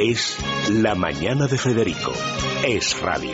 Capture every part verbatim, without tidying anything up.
Es La Mañana de Federico. Es radio.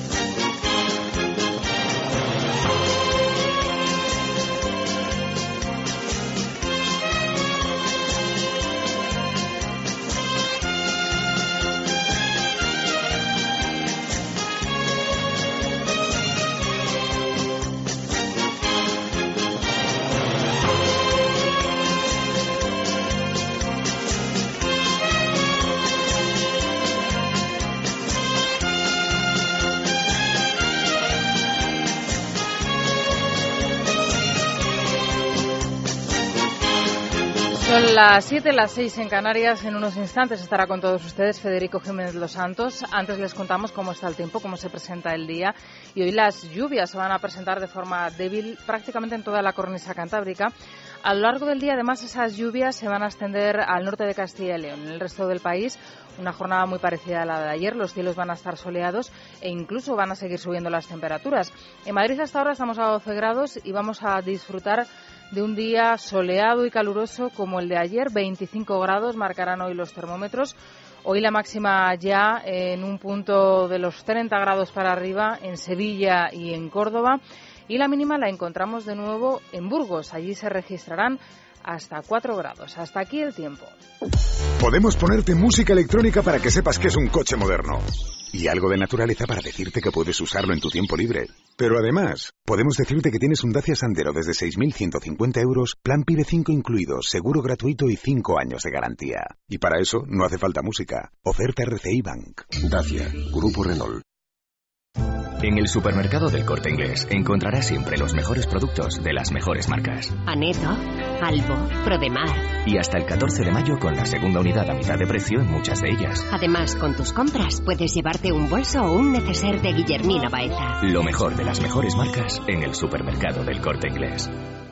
Son las siete, las seis en Canarias. En unos instantes estará con todos ustedes Federico Jiménez Los Santos. Antes les contamos cómo está el tiempo, cómo se presenta el día. Y hoy las lluvias se van a presentar de forma débil prácticamente en toda la cornisa cantábrica. A lo largo del día, además, esas lluvias se van a extender al norte de Castilla y León. En el resto del país, una jornada muy parecida a la de ayer. Los cielos van a estar soleados e incluso van a seguir subiendo las temperaturas. En Madrid hasta ahora estamos a doce grados y vamos a disfrutar de un día soleado y caluroso como el de ayer. veinticinco grados marcarán hoy los termómetros. Hoy la máxima ya en un punto de los treinta grados para arriba en Sevilla y en Córdoba. Y la mínima la encontramos de nuevo en Burgos. Allí se registrarán hasta cuatro grados. Hasta aquí el tiempo. Podemos ponerte música electrónica para que sepas que es un coche moderno. Y algo de naturaleza para decirte que puedes usarlo en tu tiempo libre. Pero además, podemos decirte que tienes un Dacia Sandero desde seis mil ciento cincuenta euros, plan PIB cinco incluido, seguro gratuito y cinco años de garantía. Y para eso no hace falta música. Oferta R C I Bank. Dacia, Grupo Renault. En el supermercado del Corte Inglés encontrarás siempre los mejores productos de las mejores marcas. Aneto, Albo, Prodemar. Y hasta el catorce de mayo con la segunda unidad a mitad de precio en muchas de ellas. Además, con tus compras puedes llevarte un bolso o un neceser de Guillermina Baeza. Lo mejor de las mejores marcas en el supermercado del Corte Inglés.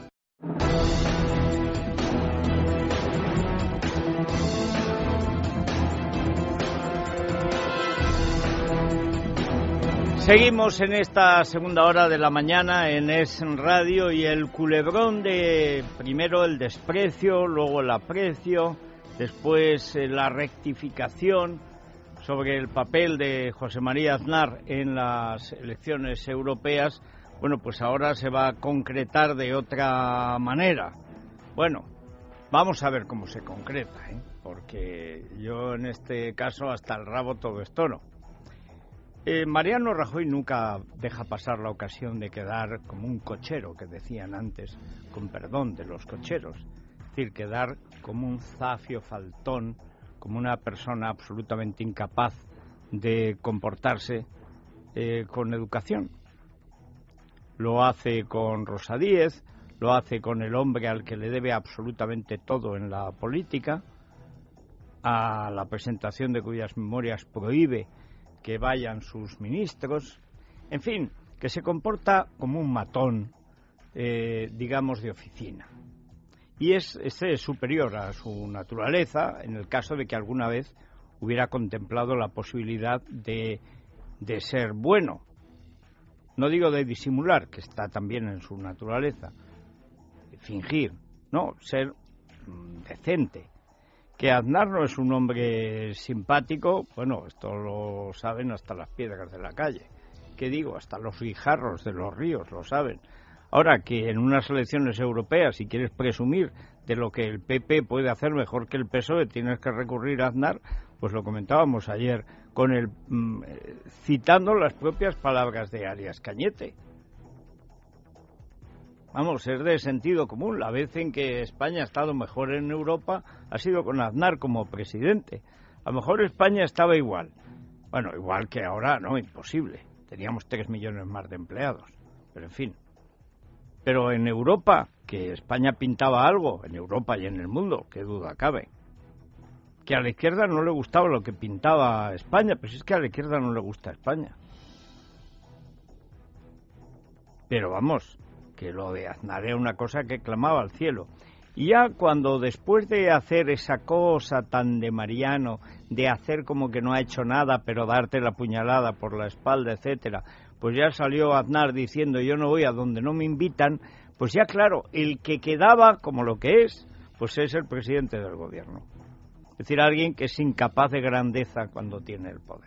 Seguimos en esta segunda hora de la mañana en Es Radio y el culebrón de primero el desprecio, luego el aprecio, después la rectificación sobre el papel de José María Aznar en las elecciones europeas. Bueno, pues ahora se va a concretar de otra manera. Bueno, vamos a ver cómo se concreta, ¿eh? Porque yo en este caso hasta el rabo todo esto no. Eh, Mariano Rajoy nunca deja pasar la ocasión de quedar como un cochero, que decían antes, con perdón de los cocheros. Es decir, quedar como un zafio faltón, como una persona absolutamente incapaz de comportarse eh, con educación. Lo hace con Rosa Díez, lo hace con el hombre al que le debe absolutamente todo en la política, a la presentación de cuyas memorias prohíbe que vayan sus ministros, en fin, que se comporta como un matón, eh, digamos, de oficina. Y es, ese es superior a su naturaleza en el caso de que alguna vez hubiera contemplado la posibilidad de, de ser bueno. No digo de disimular, que está también en su naturaleza, de fingir, no, ser mm, decente. Que Aznar no es un hombre simpático, bueno, esto lo saben hasta las piedras de la calle. ¿Qué digo? Hasta los guijarros de los ríos lo saben. Ahora, que en unas elecciones europeas, si quieres presumir de lo que el P P puede hacer mejor que el P S O E, tienes que recurrir a Aznar, pues lo comentábamos ayer, con el mm, citando las propias palabras de Arias Cañete. Vamos, es de sentido común. La vez en que España ha estado mejor en Europa ha sido con Aznar como presidente. A lo mejor España estaba igual. Bueno, igual que ahora, no, imposible. Teníamos tres millones más de empleados. Pero en fin. Pero en Europa, que España pintaba algo, en Europa y en el mundo, qué duda cabe. Que a la izquierda no le gustaba lo que pintaba España, pero si es que a la izquierda no le gusta España. Pero vamos, que lo de Aznar era una cosa que clamaba al cielo. Y ya cuando después de hacer esa cosa tan de Mariano, de hacer como que no ha hecho nada, pero darte la puñalada por la espalda, etcétera, pues ya salió Aznar diciendo yo no voy a donde no me invitan, pues ya claro, el que quedaba como lo que es, pues es el presidente del gobierno. Es decir, alguien que es incapaz de grandeza cuando tiene el poder.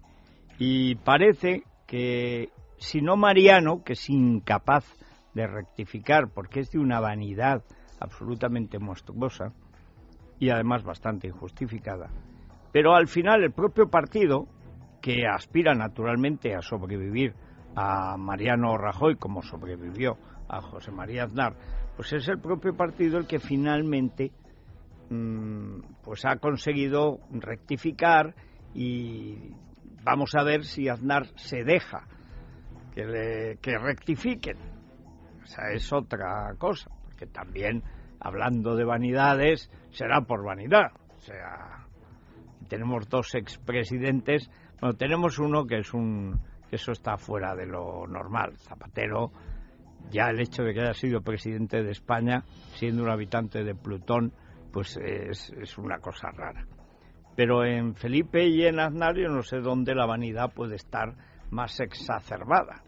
Y parece que, si no Mariano, que es incapaz de rectificar, porque es de una vanidad absolutamente monstruosa y además bastante injustificada, pero al final el propio partido, que aspira naturalmente a sobrevivir a Mariano Rajoy como sobrevivió a José María Aznar, pues es el propio partido el que finalmente mmm, pues ha conseguido rectificar, y vamos a ver si Aznar se deja que, le, que rectifiquen. O sea, es otra cosa, porque también, hablando de vanidades, será por vanidad. O sea, tenemos dos expresidentes, bueno, tenemos uno que es un, que eso está fuera de lo normal. Zapatero, ya el hecho de que haya sido presidente de España, siendo un habitante de Plutón, pues es, es una cosa rara. Pero en Felipe y en Aznar yo no sé dónde la vanidad puede estar más exacerbada.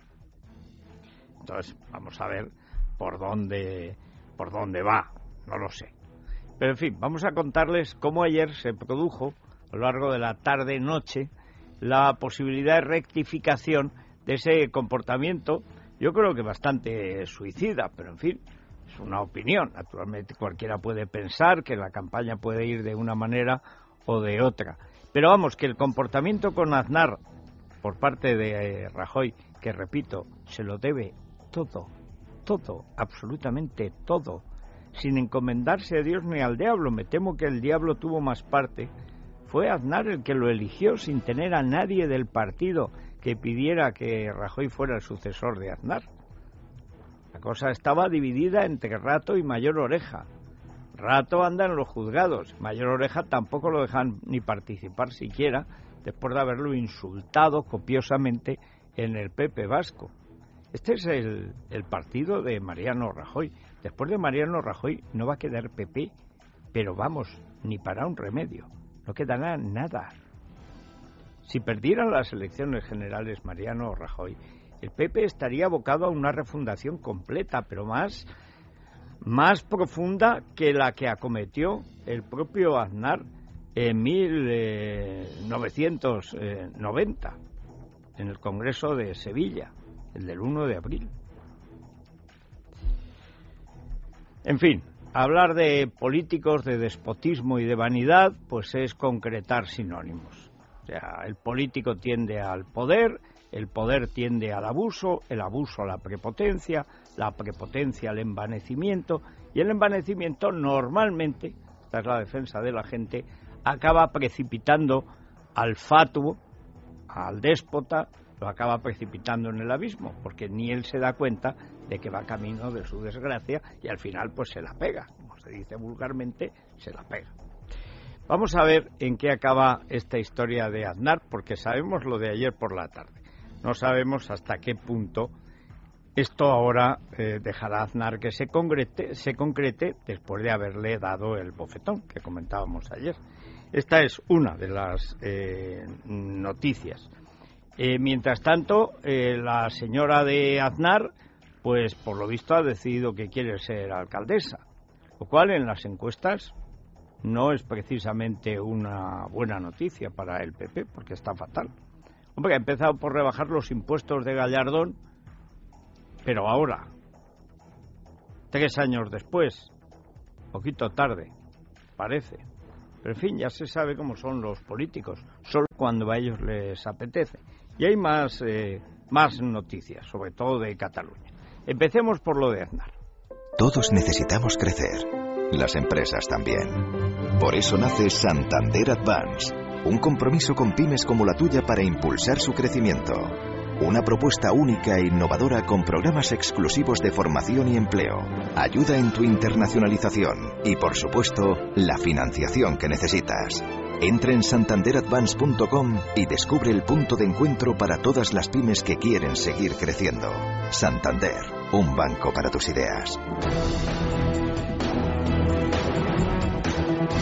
Entonces, vamos a ver por dónde, por dónde va, no lo sé. Pero, en fin, vamos a contarles cómo ayer se produjo, a lo largo de la tarde-noche, la posibilidad de rectificación de ese comportamiento, yo creo que bastante suicida, pero, en fin, es una opinión. Naturalmente, cualquiera puede pensar que la campaña puede ir de una manera o de otra. Pero, vamos, que el comportamiento con Aznar por parte de eh, Rajoy, que, repito, se lo debe todo, todo, absolutamente todo, sin encomendarse a Dios ni al diablo. Me temo que el diablo tuvo más parte. Fue Aznar el que lo eligió sin tener a nadie del partido que pidiera que Rajoy fuera el sucesor de Aznar. La cosa estaba dividida entre Rato y Mayor Oreja. Rato anda en los juzgados, Mayor Oreja tampoco lo dejan ni participar siquiera, después de haberlo insultado copiosamente en el P P vasco. Este es el, el partido de Mariano Rajoy. Después de Mariano Rajoy no va a quedar P P, pero vamos, ni para un remedio. No quedará nada. Si perdieran las elecciones generales Mariano Rajoy, el P P estaría abocado a una refundación completa, pero más, más profunda que la que acometió el propio Aznar en mil novecientos noventa, en el Congreso de Sevilla, el del uno de abril. En fin, hablar de políticos, de despotismo y de vanidad, pues es concretar sinónimos. O sea, el político tiende al poder, el poder tiende al abuso, el abuso a la prepotencia, la prepotencia al envanecimiento, y el envanecimiento normalmente, esta es la defensa de la gente, acaba precipitando al fatuo, al déspota, lo acaba precipitando en el abismo, porque ni él se da cuenta de que va camino de su desgracia y al final pues se la pega, como se dice vulgarmente, se la pega. Vamos a ver en qué acaba esta historia de Aznar, porque sabemos lo de ayer por la tarde. No sabemos hasta qué punto esto ahora eh, dejará a Aznar que se concrete, se concrete después de haberle dado el bofetón que comentábamos ayer. Esta es una de las eh, noticias. Eh, mientras tanto, eh, la señora de Aznar, pues por lo visto ha decidido que quiere ser alcaldesa, lo cual en las encuestas no es precisamente una buena noticia para el P P, porque está fatal. Hombre, ha empezado por rebajar los impuestos de Gallardón, pero ahora, tres años después, poquito tarde, parece. Pero en fin, ya se sabe cómo son los políticos, solo cuando a ellos les apetece. Y hay más, eh, más noticias, sobre todo de Cataluña. Empecemos por lo de Aznar. Todos necesitamos crecer, las empresas también. Por eso nace Santander Advance, un compromiso con pymes como la tuya para impulsar su crecimiento. Una propuesta única e innovadora con programas exclusivos de formación y empleo, ayuda en tu internacionalización y, por supuesto, la financiación que necesitas. Entra en santander advance punto com y descubre el punto de encuentro para todas las pymes que quieren seguir creciendo. Santander, un banco para tus ideas.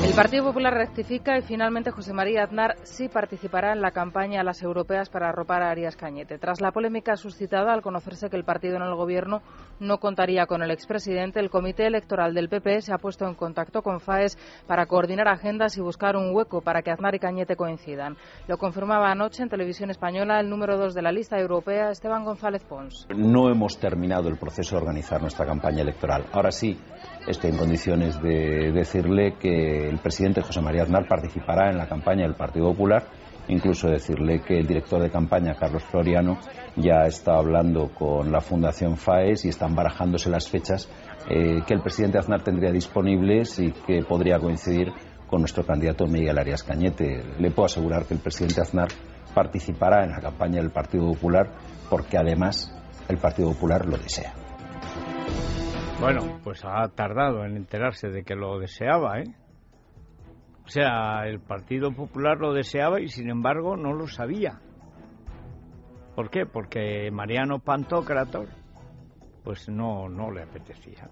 El Partido Popular rectifica y finalmente José María Aznar sí participará en la campaña a las europeas para arropar a Arias Cañete. Tras la polémica suscitada al conocerse que el partido en el gobierno no contaría con el expresidente, el Comité Electoral del P P se ha puesto en contacto con FAES para coordinar agendas y buscar un hueco para que Aznar y Cañete coincidan. Lo confirmaba anoche en Televisión Española el número dos de la lista europea, Esteban González Pons. No hemos terminado el proceso de organizar nuestra campaña electoral. Ahora sí, estoy en condiciones de decirle que el presidente José María Aznar participará en la campaña del Partido Popular, incluso decirle que el director de campaña, Carlos Floriano, ya está hablando con la Fundación FAES y están barajándose las fechas eh, que el presidente Aznar tendría disponibles y que podría coincidir con nuestro candidato Miguel Arias Cañete. Le puedo asegurar que el presidente Aznar participará en la campaña del Partido Popular porque además el Partido Popular lo desea. Bueno, pues ha tardado en enterarse de que lo deseaba, ¿eh? O sea, el Partido Popular lo deseaba y sin embargo no lo sabía. ¿Por qué? Porque Mariano Pantócrator pues no, no le apetecía.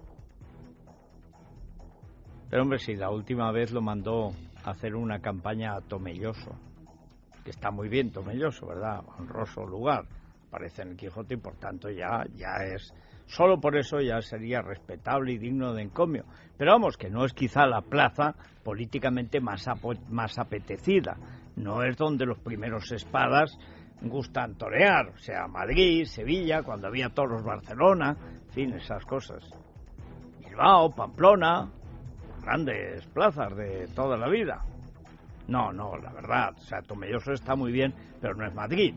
Pero hombre, si la última vez lo mandó a hacer una campaña a Tomelloso, que está muy bien Tomelloso, ¿verdad? Honroso lugar, aparece en el Quijote y por tanto ya, ya es... Solo por eso ya sería respetable y digno de encomio. Pero vamos, que no es quizá la plaza políticamente más, más apetecida. No es donde los primeros espadas gustan torear. O sea, Madrid, Sevilla, cuando había toros Barcelona, en fin, esas cosas. Bilbao, Pamplona, grandes plazas de toda la vida. No, no, la verdad, o sea, Tomelloso está muy bien, pero no es Madrid.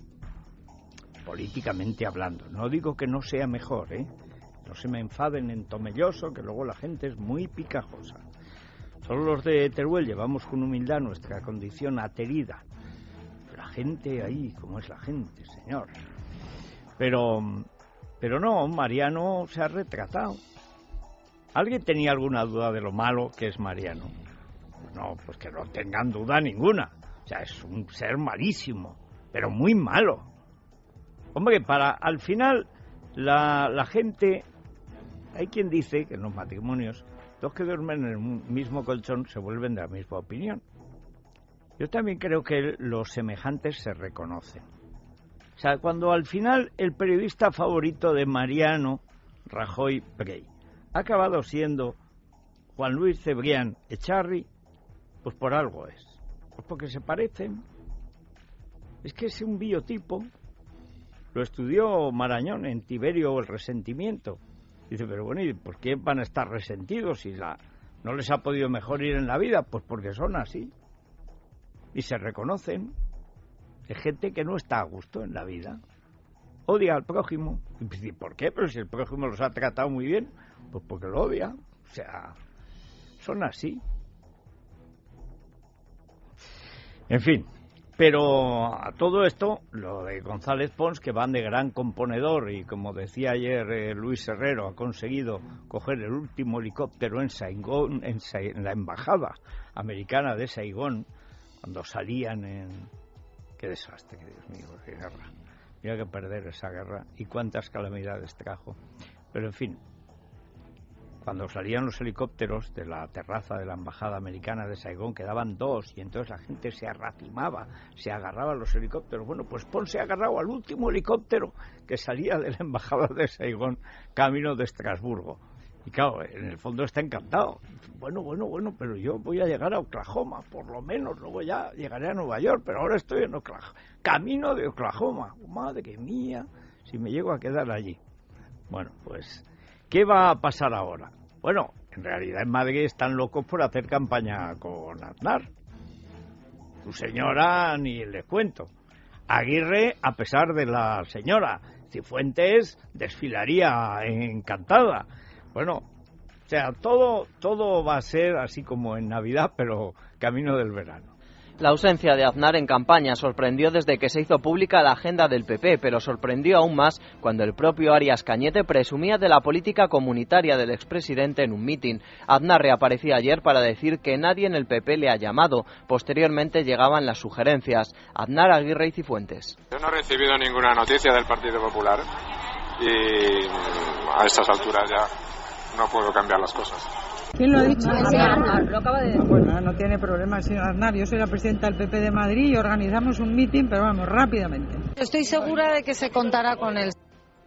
Políticamente hablando. No digo que no sea mejor, ¿eh? No se me enfaden en Tomelloso, que luego la gente es muy picajosa. Solo los de Teruel llevamos con humildad nuestra condición aterida. La gente ahí, como es la gente, señor. Pero, pero no, Mariano se ha retratado. ¿Alguien tenía alguna duda de lo malo que es Mariano? No, pues que no tengan duda ninguna. O sea, es un ser malísimo, pero muy malo. Hombre, para al final la, la gente, hay quien dice que en los matrimonios dos que duermen en el mismo colchón se vuelven de la misma opinión. Yo también creo que los semejantes se reconocen. O sea, cuando al final el periodista favorito de Mariano Rajoy Brey ha acabado siendo Juan Luis Cebrián Echarri, pues por algo es. Pues porque se parecen. Es que es un biotipo. Lo estudió Marañón en Tiberio el resentimiento. Dice, pero bueno, ¿y por qué van a estar resentidos si la, no les ha podido mejor ir en la vida? Pues porque son así. Y se reconocen. Es gente que no está a gusto en la vida. Odia al prójimo. Y dice, ¿por qué? Pero si el prójimo los ha tratado muy bien, pues porque lo odia. O sea, son así. En fin. Pero a todo esto, lo de González Pons, que van de gran componedor y como decía ayer eh, Luis Herrero, ha conseguido coger el último helicóptero en Saigón, en, Sa en la embajada americana de Saigón, cuando salían en... Qué desastre, Dios mío, qué guerra. Mira que perder esa guerra y cuántas calamidades trajo. Pero en fin, cuando salían los helicópteros de la terraza de la embajada americana de Saigón, quedaban dos, y entonces la gente se arracimaba, se agarraba a los helicópteros. Bueno, pues Pons se ha agarrado al último helicóptero que salía de la embajada de Saigón, camino de Estrasburgo. Y claro, en el fondo está encantado. Bueno, bueno, bueno, pero yo voy a llegar a Oklahoma, por lo menos, luego ya llegaré a Nueva York, pero ahora estoy en Oklahoma. Camino de Oklahoma. Madre mía, si me llego a quedar allí. Bueno, pues, ¿qué va a pasar ahora? Bueno, en realidad en Madrid están locos por hacer campaña con Aznar. Su señora ni les cuento. Aguirre, a pesar de la señora. Cifuentes desfilaría encantada. Bueno, o sea, todo, todo va a ser así como en Navidad, pero camino del verano. La ausencia de Aznar en campaña sorprendió desde que se hizo pública la agenda del P P, pero sorprendió aún más cuando el propio Arias Cañete presumía de la política comunitaria del expresidente en un mitin. Aznar reaparecía ayer para decir que nadie en el P P le ha llamado. Posteriormente llegaban las sugerencias. Aznar, Aguirre y Cifuentes. Yo no he recibido ninguna noticia del Partido Popular y a estas alturas ya no puedo cambiar las cosas. ¿Quién lo ha dicho? El señor Aznar, lo acaba de decir. Pues nada, no tiene problema el señor Aznar. Yo soy la presidenta del P P de Madrid y organizamos un mitin, pero vamos, rápidamente. Estoy segura de que se contará con él.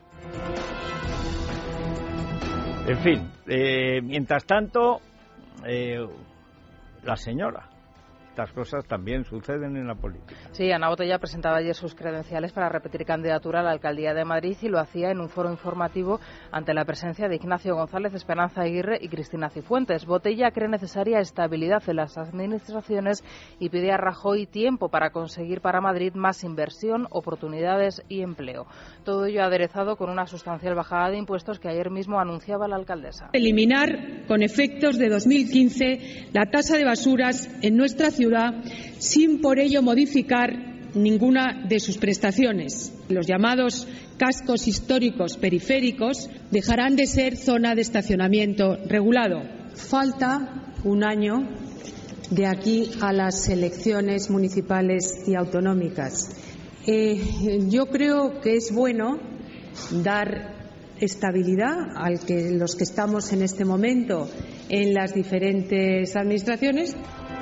En fin, eh, mientras tanto, eh, la señora. Estas cosas también suceden en la política. Sí, Ana Botella presentaba ayer sus credenciales para repetir candidatura a la alcaldía de Madrid y lo hacía en un foro informativo ante la presencia de Ignacio González, Esperanza Aguirre y Cristina Cifuentes. Botella cree necesaria estabilidad en las administraciones y pide a Rajoy tiempo para conseguir para Madrid más inversión, oportunidades y empleo. Todo ello aderezado con una sustancial bajada de impuestos que ayer mismo anunciaba la alcaldesa. Eliminar con efectos de dos mil quince la tasa de basuras en nuestra ciudad sin por ello modificar ninguna de sus prestaciones. Los llamados cascos históricos periféricos dejarán de ser zona de estacionamiento regulado. Falta un año de aquí a las elecciones municipales y autonómicas. Eh, yo creo que es bueno dar estabilidad a que los que estamos en este momento en las diferentes administraciones.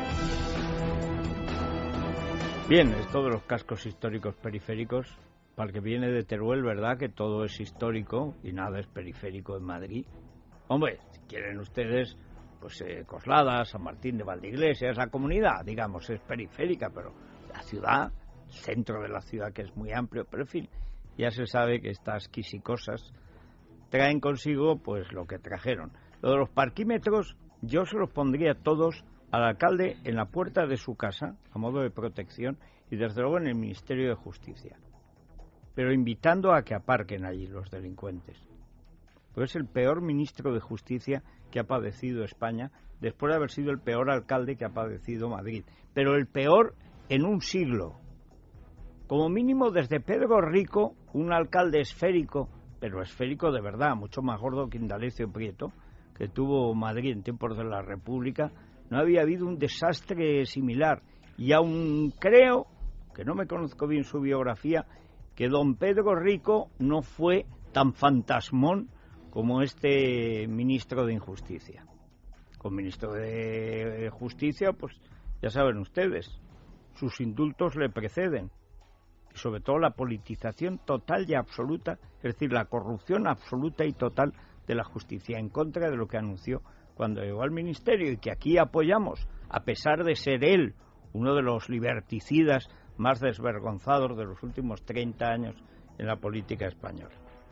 Bien, esto de los cascos históricos periféricos, para el que viene de Teruel, ¿verdad? Que todo es histórico y nada es periférico en Madrid. Hombre, si quieren ustedes, pues eh, Coslada, San Martín de Valdeiglesia, esa comunidad, digamos, es periférica, pero la ciudad, el centro de la ciudad, que es muy amplio, pero en fin, ya se sabe que estas quisicosas traen consigo, pues, lo que trajeron. Lo de los parquímetros, yo se los pondría todos al alcalde en la puerta de su casa, a modo de protección, y desde luego en el Ministerio de Justicia. Pero invitando a que aparquen allí los delincuentes. Porque es el peor ministro de Justicia que ha padecido España, después de haber sido el peor alcalde que ha padecido Madrid. Pero el peor en un siglo. Como mínimo desde Pedro Rico, un alcalde esférico, pero esférico de verdad, mucho más gordo que Indalecio Prieto, que tuvo Madrid en tiempos de la República. No había habido un desastre similar. Y aún creo, que no me conozco bien su biografía, que don Pedro Rico no fue tan fantasmón como este ministro de Injusticia. Con ministro de Justicia, pues ya saben ustedes, sus indultos le preceden. Y sobre todo la politización total y absoluta, es decir, la corrupción absoluta y total de la justicia, en contra de lo que anunció cuando llegó al ministerio, y que aquí apoyamos, a pesar de ser él uno de los liberticidas más desvergonzados de los últimos treinta años en la política española.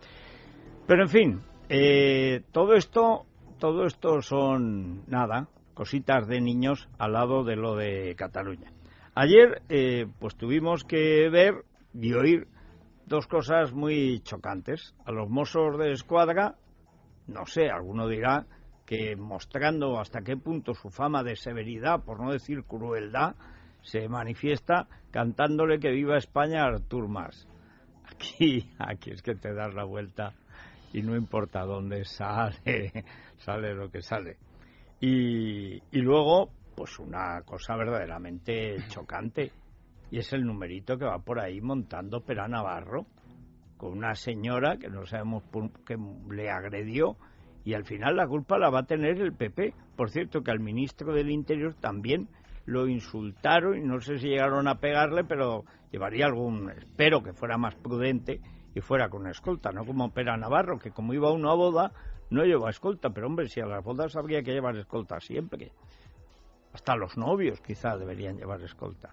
Pero en fin, eh, todo esto, todo esto son nada, cositas de niños al lado de lo de Cataluña. Ayer, eh, pues tuvimos que ver y oír dos cosas muy chocantes. A los Mossos de Escuadra, no sé, alguno dirá que mostrando hasta qué punto su fama de severidad, por no decir crueldad, se manifiesta cantándole que viva España a Artur Mas. Aquí, aquí es que te das la vuelta y no importa dónde sale, sale lo que sale. Y, y luego, pues una cosa verdaderamente chocante, y es el numerito que va por ahí montando Pera Navarro, con una señora que no sabemos por qué le agredió, y al final la culpa la va a tener el P P. Por cierto, que al ministro del Interior también lo insultaron y no sé si llegaron a pegarle, pero llevaría algún, espero que fuera más prudente y fuera con escolta, no como Pera Navarro, que como iba a una boda no lleva escolta, pero hombre, si a las bodas habría que llevar escolta siempre. Hasta los novios quizá deberían llevar escolta.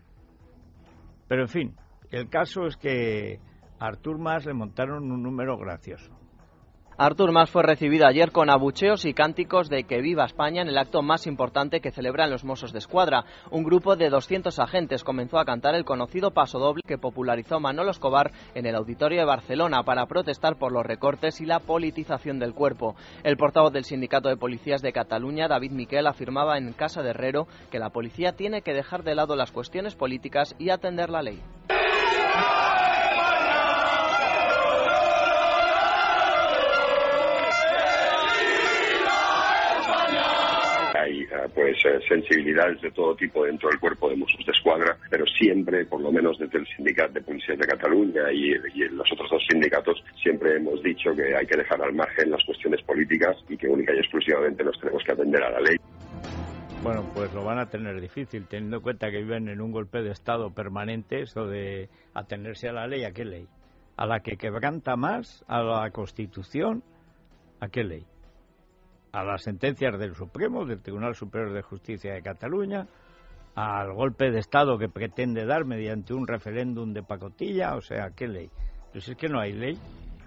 Pero en fin, el caso es que a Artur Mas le montaron un número gracioso. Artur Mas fue recibido ayer con abucheos y cánticos de que viva España en el acto más importante que celebran los Mossos de Escuadra. Un grupo de doscientos agentes comenzó a cantar el conocido pasodoble que popularizó Manolo Escobar en el Auditorio de Barcelona para protestar por los recortes y la politización del cuerpo. El portavoz del Sindicato de Policías de Cataluña, David Miquel, afirmaba en Casa de Herrero que la policía tiene que dejar de lado las cuestiones políticas y atender la ley. Hay pues eh, sensibilidades de todo tipo dentro del cuerpo de Mossos d'Esquadra, pero siempre, por lo menos desde el Sindicato de Policías de Cataluña y, y los otros dos sindicatos, siempre hemos dicho que hay que dejar al margen las cuestiones políticas y que única y exclusivamente nos tenemos que atender a la ley. Bueno, pues lo van a tener difícil, teniendo en cuenta que viven en un golpe de Estado permanente, eso de atenerse a la ley. ¿A qué ley? ¿A la que quebranta más? ¿A la Constitución? ¿A qué ley? ¿A las sentencias del Supremo, del Tribunal Superior de Justicia de Cataluña? ¿Al golpe de Estado que pretende dar mediante un referéndum de pacotilla? O sea, ¿a qué ley? Pues es que no hay ley.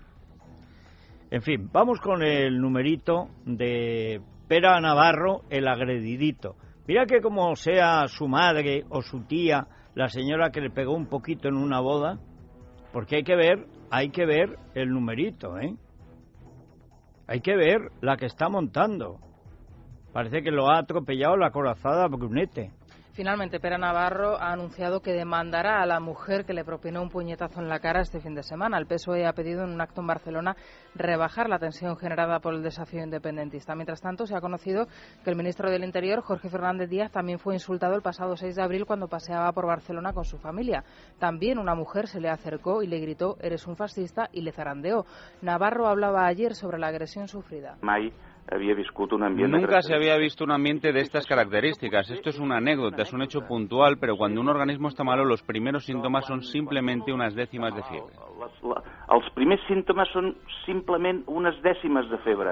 En fin, vamos con el numerito de Pere Navarro, el agredidito. Mira que como sea su madre o su tía, la señora que le pegó un poquito en una boda, porque hay que ver, hay que ver el numerito, ¿eh? Hay que ver la que está montando. Parece que lo ha atropellado la corazada Brunete. Finalmente, Pere Navarro ha anunciado que demandará a la mujer que le propinó un puñetazo en la cara este fin de semana. El P S O E ha pedido en un acto en Barcelona rebajar la tensión generada por el desafío independentista. Mientras tanto, se ha conocido que el ministro del Interior, Jorge Fernández Díaz, también fue insultado el pasado seis de abril cuando paseaba por Barcelona con su familia. También una mujer se le acercó y le gritó «eres un fascista» y le zarandeó. Navarro hablaba ayer sobre la agresión sufrida. Mai había viscut un ambiente... Nunca se había visto un ambiente de estas características. Esto es una anécdota, es un hecho puntual, pero cuando un organismo está malo, los primeros síntomas son simplemente unas décimas de fiebre. Els primers símptomes son simplemente unas décimas de fiebre.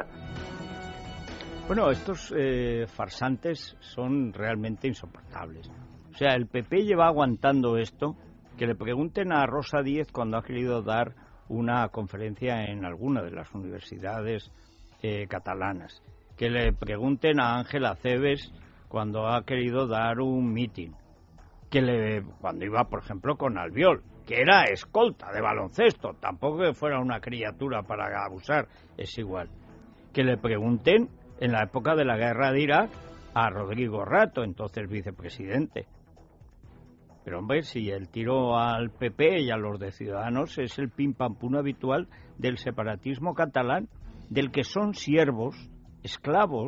Bueno, estos eh, farsantes son realmente insoportables. O sea, el P P lleva aguantando esto. Que le pregunten a Rosa Díez cuando ha querido dar una conferencia en alguna de las universidades Eh, catalanas, que le pregunten a Ángela Cebes cuando ha querido dar un mitin, que le cuando iba, por ejemplo, con Albiol, que era escolta de baloncesto, tampoco que fuera una criatura para abusar, es igual, que le pregunten en la época de la guerra de Irak a Rodrigo Rato, entonces vicepresidente. Pero hombre, si el tiro al P P y a los de Ciudadanos es el pim pam pum habitual del separatismo catalán, del que son siervos, esclavos,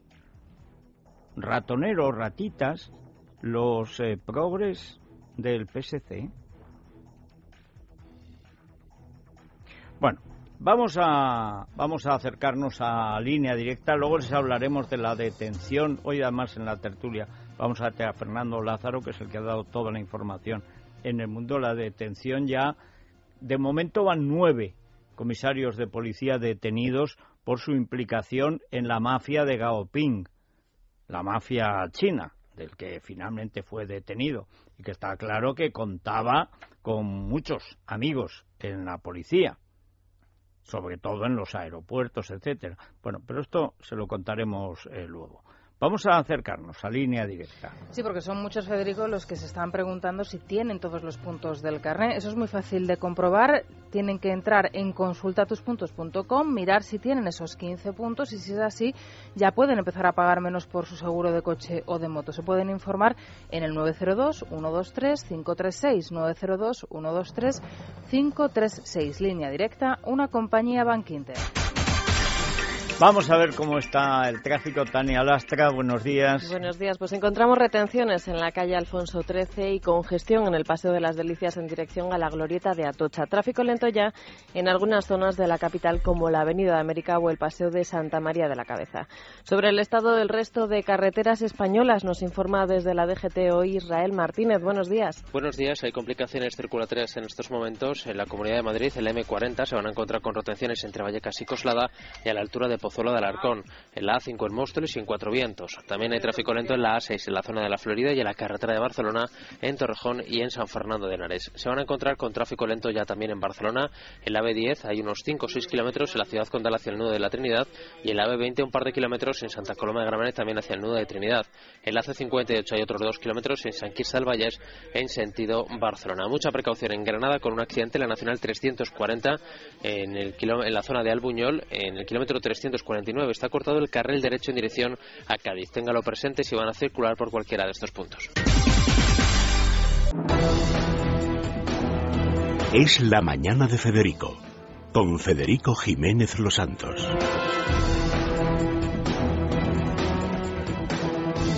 ratoneros, ratitas, los eh, progres del P S C. Bueno, vamos a vamos a acercarnos a Línea Directa, luego les hablaremos de la detención. Hoy además en la tertulia vamos a tener a Fernando Lázaro, que es el que ha dado toda la información en el mundo. La detención ya, de momento van nueve comisarios de policía detenidos por su implicación en la mafia de Gaoping, la mafia china, del que finalmente fue detenido, y que está claro que contaba con muchos amigos en la policía, sobre todo en los aeropuertos, etcétera. Bueno, pero esto se lo contaremos eh, luego. Vamos a acercarnos a Línea Directa. Sí, porque son muchos, Federico, los que se están preguntando si tienen todos los puntos del carné. Eso es muy fácil de comprobar. Tienen que entrar en consulta tus puntos punto com, mirar si tienen esos quince puntos y si es así, ya pueden empezar a pagar menos por su seguro de coche o de moto. Se pueden informar en el nueve cero dos, uno dos tres, cinco tres seis, nueve cero dos, uno dos tres, cinco tres seis. Línea Directa, una compañía Bankinter. Vamos a ver cómo está el tráfico. Tania Lastra, buenos días. Buenos días. Pues encontramos retenciones en la calle Alfonso trece y congestión en el Paseo de las Delicias en dirección a la Glorieta de Atocha. Tráfico lento ya en algunas zonas de la capital como la Avenida de América o el Paseo de Santa María de la Cabeza. Sobre el estado del resto de carreteras españolas nos informa desde la D G T hoy Israel Martínez. Buenos días. Buenos días. Hay complicaciones circulatorias en estos momentos. En la Comunidad de Madrid, el M cuarenta, se van a encontrar con retenciones entre Vallecas y Coslada y a la altura de Pozuelo de Alarcón, en la A cinco en Móstoles y en Cuatro Vientos. También hay tráfico lento en la A seis en la zona de la Florida y en la carretera de Barcelona, en Torrejón y en San Fernando de Henares. Se van a encontrar con tráfico lento ya también en Barcelona. En la B diez hay unos cinco o seis kilómetros en la ciudad condal hacia el nudo de la Trinidad y en la B veinte un par de kilómetros en Santa Coloma de Gramenet también hacia el nudo de Trinidad. En la C cincuenta y ocho hay otros dos kilómetros en San Quirze del Vallès en sentido Barcelona. Mucha precaución en Granada con un accidente en la Nacional trescientos cuarenta en, el kiló- en la zona de Albuñol, en el kilómetro trescientos cuarenta y nueve. Está cortado el carril derecho en dirección a Cádiz. Téngalo presente si van a circular por cualquiera de estos puntos. Es la mañana de Federico, con Federico Jiménez Los Santos.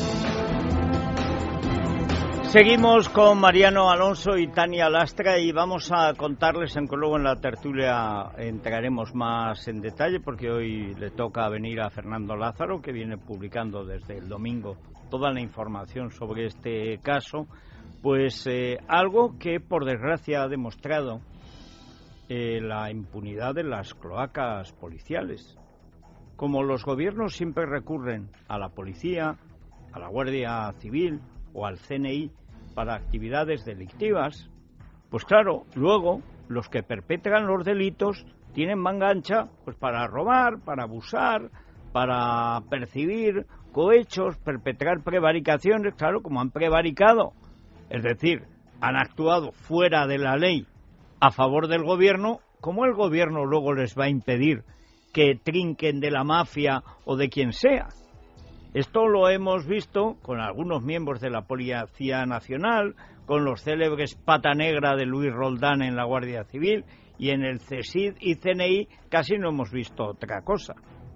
Seguimos con Mariano Alonso y Tania Lastra y vamos a contarles, aunque luego en la tertulia entraremos más en detalle, porque hoy le toca venir a Fernando Lázaro, que viene publicando desde el domingo toda la información sobre este caso, pues eh, algo que por desgracia ha demostrado eh, la impunidad de las cloacas policiales. Como los gobiernos siempre recurren a la policía, a la Guardia Civil o al C N I para actividades delictivas, pues claro, luego los que perpetran los delitos tienen manga ancha pues para robar, para abusar, para percibir cohechos, perpetrar prevaricaciones, claro, como han prevaricado, es decir, han actuado fuera de la ley a favor del gobierno, ¿cómo el gobierno luego les va a impedir que trinquen de la mafia o de quien sea? Esto lo hemos visto con algunos miembros de la Policía Nacional, con los célebres Pata Negra de Luis Roldán en la Guardia Civil, y en el C S I D y C N I casi no hemos visto otra cosa.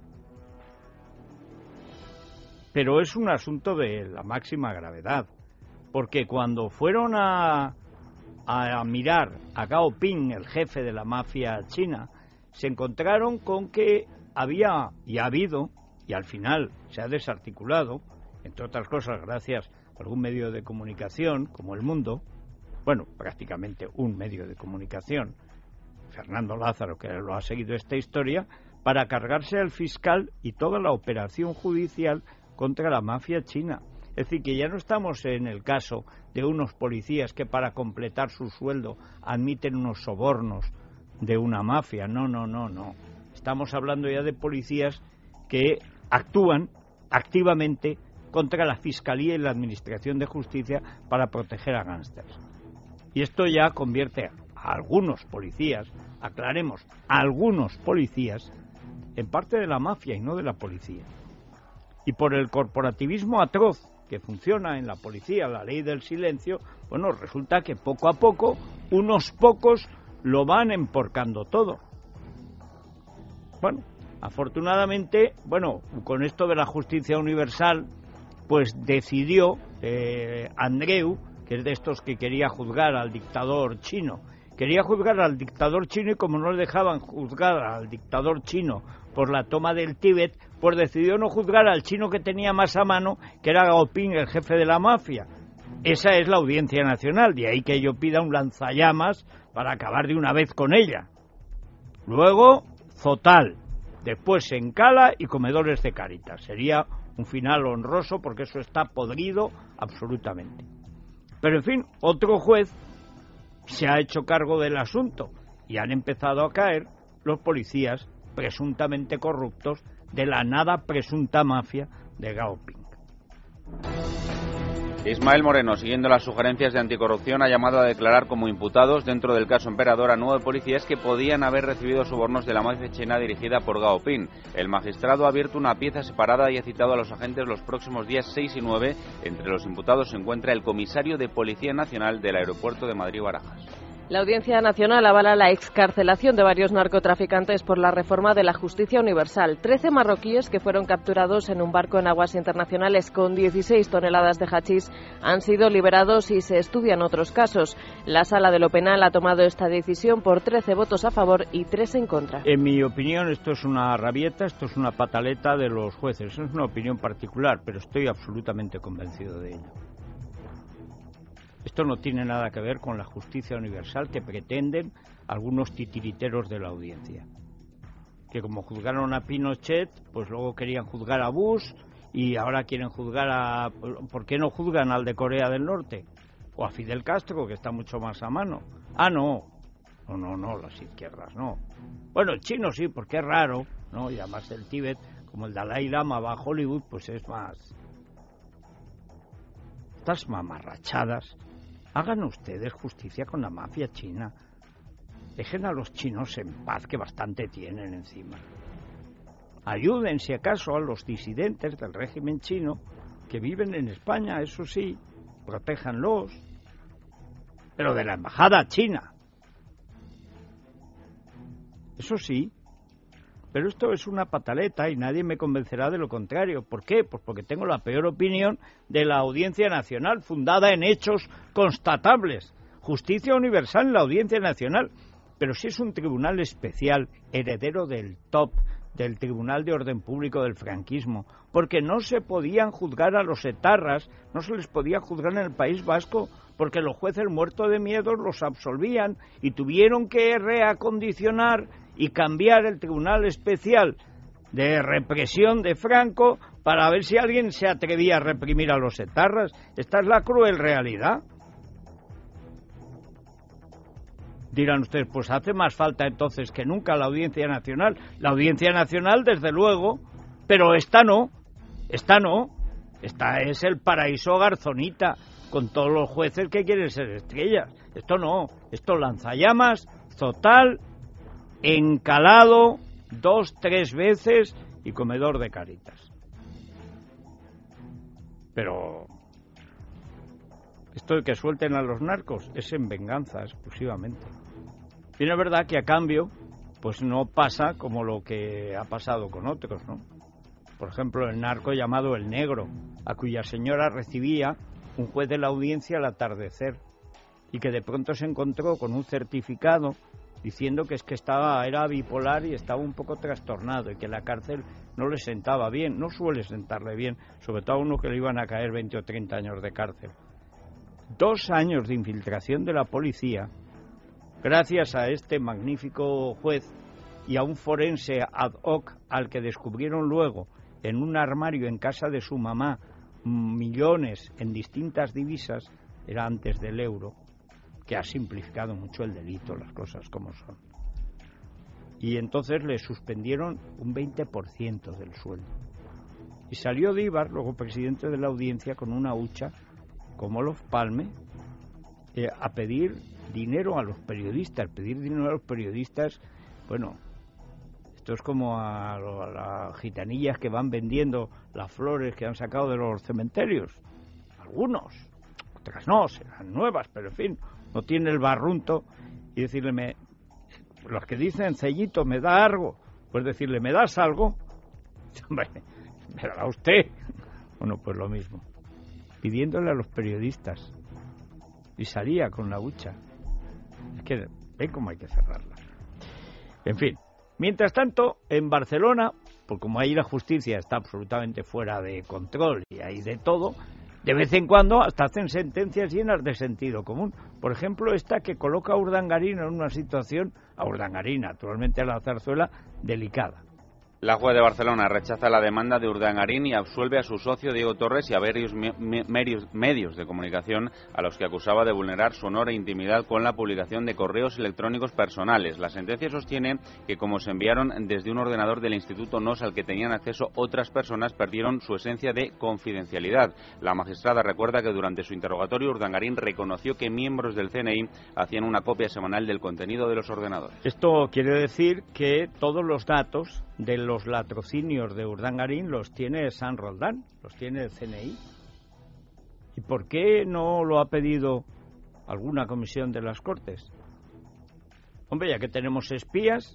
Pero es un asunto de la máxima gravedad, porque cuando fueron a, a mirar a Gao Ping, el jefe de la mafia china, se encontraron con que había y ha habido, y al final se ha desarticulado, entre otras cosas gracias a algún medio de comunicación como El Mundo, bueno, prácticamente un medio de comunicación, Fernando Lázaro, que lo ha seguido esta historia, para cargarse al fiscal y toda la operación judicial contra la mafia china. Es decir, que ya no estamos en el caso de unos policías que para completar su sueldo admiten unos sobornos de una mafia, no, no, no, no. Estamos hablando ya de policías que actúan activamente contra la Fiscalía y la Administración de Justicia para proteger a gángsters. Y esto ya convierte a algunos policías, aclaremos, a algunos policías, en parte de la mafia y no de la policía. Y por el corporativismo atroz que funciona en la policía, la ley del silencio, bueno, resulta que poco a poco unos pocos lo van emporcando todo. Bueno, afortunadamente, bueno, con esto de la justicia universal, pues decidió eh, Andreu, que es de estos que quería juzgar al dictador chino, quería juzgar al dictador chino, y como no le dejaban juzgar al dictador chino por la toma del Tíbet, pues decidió no juzgar al chino que tenía más a mano, que era Gao Ping, el jefe de la mafia. Esa es la Audiencia Nacional, de ahí que yo pida un lanzallamas para acabar de una vez con ella. Luego, Zotal, después Encala y Comedores de Cáritas. Sería un final honroso porque eso está podrido absolutamente. Pero en fin, otro juez se ha hecho cargo del asunto y han empezado a caer los policías presuntamente corruptos de la nada presunta mafia de Gao Ping. Ismael Moreno, siguiendo las sugerencias de anticorrupción, ha llamado a declarar como imputados dentro del caso Emperador a nueve policías que podían haber recibido sobornos de la mafia china dirigida por Gao Ping. El magistrado ha abierto una pieza separada y ha citado a los agentes los próximos días seis y nueve. Entre los imputados se encuentra el comisario de Policía Nacional del Aeropuerto de Madrid-Barajas. La Audiencia Nacional avala la excarcelación de varios narcotraficantes por la reforma de la justicia universal. Trece marroquíes que fueron capturados en un barco en aguas internacionales con dieciséis toneladas de hachís han sido liberados y se estudian otros casos. La Sala de lo Penal ha tomado esta decisión por trece votos a favor y tres en contra. En mi opinión, esto es una rabieta, esto es una pataleta de los jueces. Es una opinión particular, pero estoy absolutamente convencido de ello. Esto no tiene nada que ver con la justicia universal que pretenden algunos titiriteros de la audiencia. Que como juzgaron a Pinochet, pues luego querían juzgar a Bush y ahora quieren juzgar a... ¿Por qué no juzgan al de Corea del Norte? O a Fidel Castro, que está mucho más a mano. Ah, no. No, no, no, las izquierdas no. Bueno, el chino sí, porque es raro, ¿no? Y además el Tíbet, como el Dalai Lama va a Hollywood, pues es más... Estas mamarrachadas... Hagan ustedes justicia con la mafia china. Dejen a los chinos en paz, que bastante tienen encima. Ayuden, si acaso, a los disidentes del régimen chino que viven en España, eso sí, protéjanlos. Pero de la embajada china. Eso sí. Pero esto es una pataleta y nadie me convencerá de lo contrario. ¿Por qué? Pues porque tengo la peor opinión de la Audiencia Nacional, fundada en hechos constatables. Justicia universal en la Audiencia Nacional. Pero si es un tribunal especial, heredero del top, del Tribunal de Orden Público del franquismo, porque no se podían juzgar a los etarras, no se les podía juzgar en el País Vasco, porque los jueces muertos de miedo los absolvían y tuvieron que reacondicionar y cambiar el Tribunal Especial de Represión de Franco para ver si alguien se atrevía a reprimir a los etarras. Esta es la cruel realidad. Dirán ustedes, pues hace más falta entonces que nunca la Audiencia Nacional. La Audiencia Nacional, desde luego, pero esta no, esta no. Esta es el paraíso garzonita, con todos los jueces que quieren ser estrellas. Esto no, esto lanzallamas, total, encalado, dos, tres veces y comedor de caritas. Pero esto de que suelten a los narcos es en venganza exclusivamente. Bien, es verdad que a cambio, pues no pasa como lo que ha pasado con otros, ¿no? Por ejemplo, el narco llamado El Negro, a cuya señora recibía un juez de la audiencia al atardecer y que de pronto se encontró con un certificado diciendo que es que estaba era bipolar y estaba un poco trastornado y que la cárcel no le sentaba bien, no suele sentarle bien, sobre todo a uno que le iban a caer veinte o treinta años de cárcel. Dos años de infiltración de la policía, gracias a este magnífico juez y a un forense ad hoc al que descubrieron luego en un armario en casa de su mamá millones en distintas divisas, era antes del euro, que ha simplificado mucho el delito, las cosas como son. Y entonces le suspendieron un veinte por ciento del sueldo. Y salió Díbar, luego presidente de la audiencia, con una hucha, como Olof Palme, eh, a pedir dinero a los periodistas. Pedir dinero a los periodistas, bueno, esto es como a, a las gitanillas que van vendiendo las flores que han sacado de los cementerios. Algunos, otras no, serán nuevas, pero en fin, no tiene el barrunto. Y decirle, me, los que dicen, cellito, me da algo, pues decirle, ¿me das algo? Hombre, me da usted. Bueno, pues lo mismo, pidiéndole a los periodistas, y salía con la hucha. Es que ven cómo hay que cerrarla. En fin, mientras tanto, en Barcelona, pues como ahí la justicia está absolutamente fuera de control y hay de todo, de vez en cuando hasta hacen sentencias llenas de sentido común. Por ejemplo, esta que coloca a Urdangarín en una situación, a Urdangarín, naturalmente a la Zarzuela, delicada. La juez de Barcelona rechaza la demanda de Urdangarín y absuelve a su socio Diego Torres y a varios me me medios de comunicación a los que acusaba de vulnerar su honor e intimidad con la publicación de correos electrónicos personales. La sentencia sostiene que como se enviaron desde un ordenador del Instituto N O S al que tenían acceso otras personas, perdieron su esencia de confidencialidad. La magistrada recuerda que durante su interrogatorio Urdangarín reconoció que miembros del C N I hacían una copia semanal del contenido de los ordenadores. Esto quiere decir que todos los datos de los latrocinios de Urdangarín los tiene San Roldán, los tiene el C N I. ¿Y por qué no lo ha pedido alguna comisión de las Cortes? Hombre, ya que tenemos espías,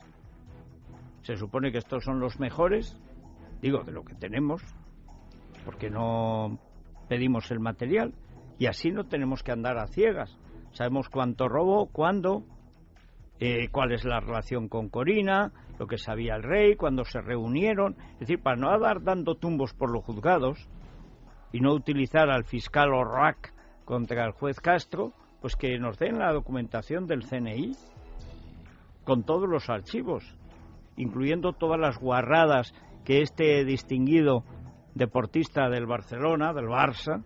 se supone que estos son los mejores, digo, de lo que tenemos, porque no pedimos el material, y así no tenemos que andar a ciegas. Sabemos cuánto robó, cuándo, eh, cuál es la relación con Corina, lo que sabía el rey, cuando se reunieron. Es decir, para no andar dando tumbos por los juzgados y no utilizar al fiscal Orrac contra el juez Castro, pues que nos den la documentación del C N I con todos los archivos, incluyendo todas las guarradas que este distinguido deportista del Barcelona, del Barça,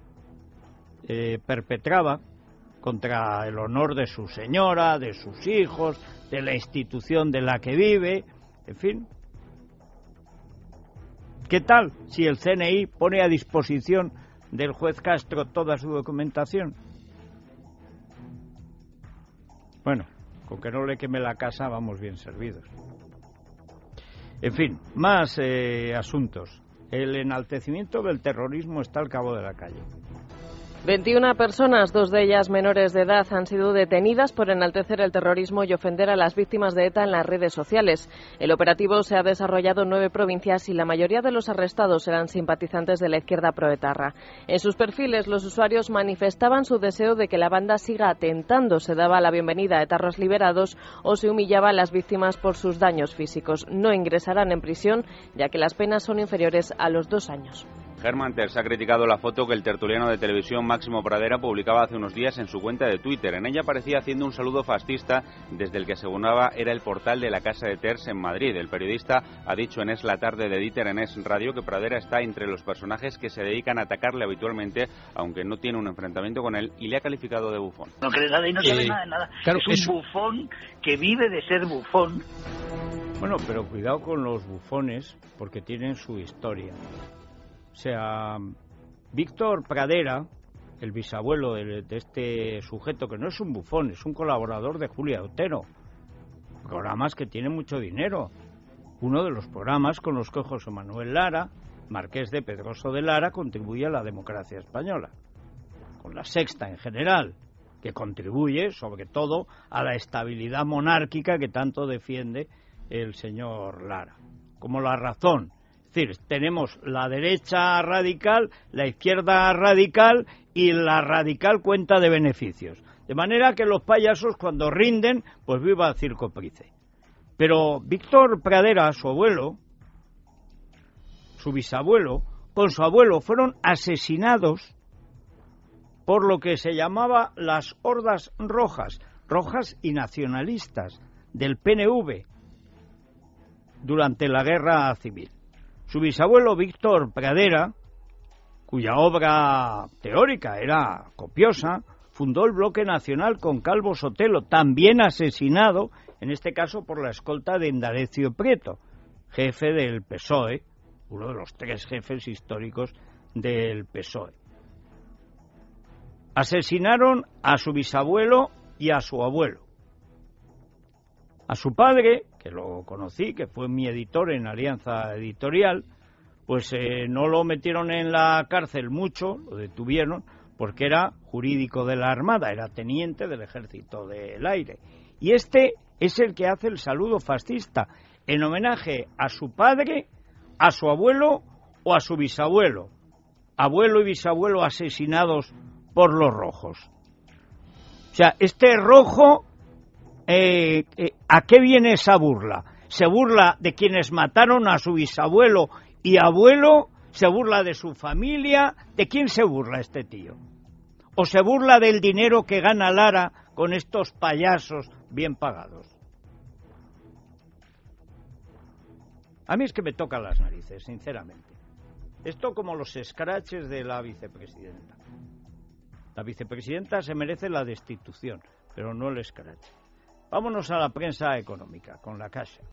eh, perpetraba contra el honor de su señora, de sus hijos, de la institución de la que vive, en fin. ¿Qué tal si el C N I pone a disposición del juez Castro toda su documentación? Bueno, con que no le queme la casa vamos bien servidos. En fin, más eh, asuntos. El enaltecimiento del terrorismo está al cabo de la calle. veintiuna personas, dos de ellas menores de edad, han sido detenidas por enaltecer el terrorismo y ofender a las víctimas de ETA en las redes sociales. El operativo se ha desarrollado en nueve provincias y la mayoría de los arrestados eran simpatizantes de la izquierda proetarra. En sus perfiles, los usuarios manifestaban su deseo de que la banda siga atentando, se daba la bienvenida a etarros liberados o se humillaba a las víctimas por sus daños físicos. No ingresarán en prisión, ya que las penas son inferiores a los dos años. Herman Terz ha criticado la foto que el tertuliano de televisión Máximo Pradera publicaba hace unos días en su cuenta de Twitter. En ella aparecía haciendo un saludo fascista desde el que aseguraba era el portal de la casa de Terz en Madrid. El periodista ha dicho en Es la tarde de Dieter en Es Radio que Pradera está entre los personajes que se dedican a atacarle habitualmente, aunque no tiene un enfrentamiento con él, y le ha calificado de bufón. No cree nada y no sabe eh, nada de nada. Claro, es un es... bufón que vive de ser bufón. Bueno, pero cuidado con los bufones porque tienen su historia. O sea, Víctor Pradera, el bisabuelo de, de este sujeto, que no es un bufón, es un colaborador de Julia Otero. Programas que tienen mucho dinero. Uno de los programas con los que José Manuel Lara, marqués de Pedroso de Lara, contribuye a la democracia española. Con La Sexta en general, que contribuye sobre todo a la estabilidad monárquica que tanto defiende el señor Lara. Como La Razón. Es decir, tenemos la derecha radical, la izquierda radical y la radical cuenta de beneficios. De manera que los payasos cuando rinden, pues viva el circo Price. Pero Víctor Pradera, su abuelo, su bisabuelo, con su abuelo fueron asesinados por lo que se llamaba las hordas rojas, rojas y nacionalistas del P N V durante la guerra civil. Su bisabuelo Víctor Pradera, cuya obra teórica era copiosa, fundó el Bloque Nacional con Calvo Sotelo, también asesinado, en este caso por la escolta de Endarecio Prieto, jefe del P S O E, uno de los tres jefes históricos del P S O E. Asesinaron a su bisabuelo y a su abuelo. A su padre, que lo conocí, que fue mi editor en Alianza Editorial, pues eh, no lo metieron en la cárcel mucho, lo detuvieron, porque era jurídico de la Armada, era teniente del Ejército del Aire. Y este es el que hace el saludo fascista, en homenaje a su padre, a su abuelo o a su bisabuelo. Abuelo y bisabuelo asesinados por los rojos. O sea, este rojo... Eh, eh, ¿a qué viene esa burla? ¿Se burla de quienes mataron a su bisabuelo y abuelo? ¿Se burla de su familia? ¿De quién se burla este tío? ¿O se burla del dinero que gana Lara con estos payasos bien pagados? A mí es que me tocan las narices, sinceramente. Esto como los escraches de la vicepresidenta. La vicepresidenta se merece la destitución, pero no el escrache. Vámonos a la prensa económica, con La Caixa.